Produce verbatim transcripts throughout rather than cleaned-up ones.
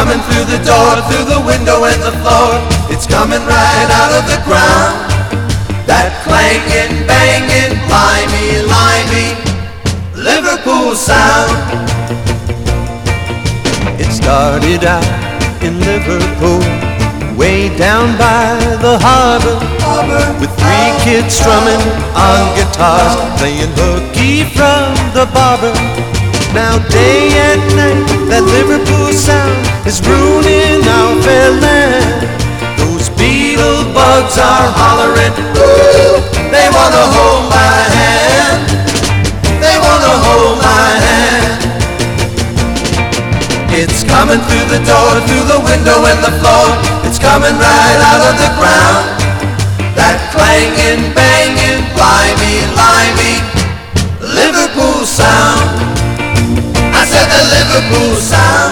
coming through the door, through the window and the floor. It's coming right out of the ground. That clanging, banging, limey, limey Liverpool sound. It started out in Liverpool, way down by the harbor, with three kids strumming on guitars, playing hooky from the barber. Now day and night that Liverpool sound is ruining our fair land. Those beetle bugs are hollering, ooh, they wanna hold my hand, they wanna hold my hand. It's coming through the door, through the window and the floor. It's coming right out of the ground. That clanging, banging, limey, limey Liverpool sound. I said the Liverpool sound.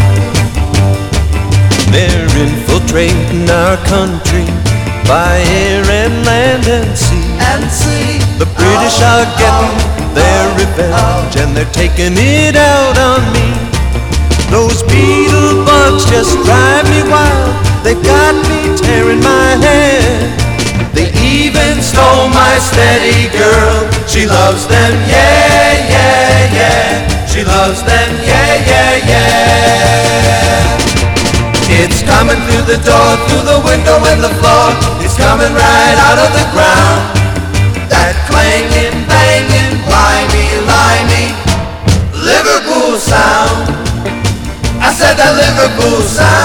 They're infiltrating our country by air and land and sea. And sea. The British are getting their revenge, and they're taking it out on me. Those beetle bugs just drive me wild. They've got me tearing my hair. They even stole my steady girl. She loves them, yeah, yeah, yeah. She loves them, yeah, yeah, yeah. It's coming through the door, through the window and the floor. It's coming right out of the ground. That clanging, banging, limey, limey Liverpool sound. I said that Liverpool sound.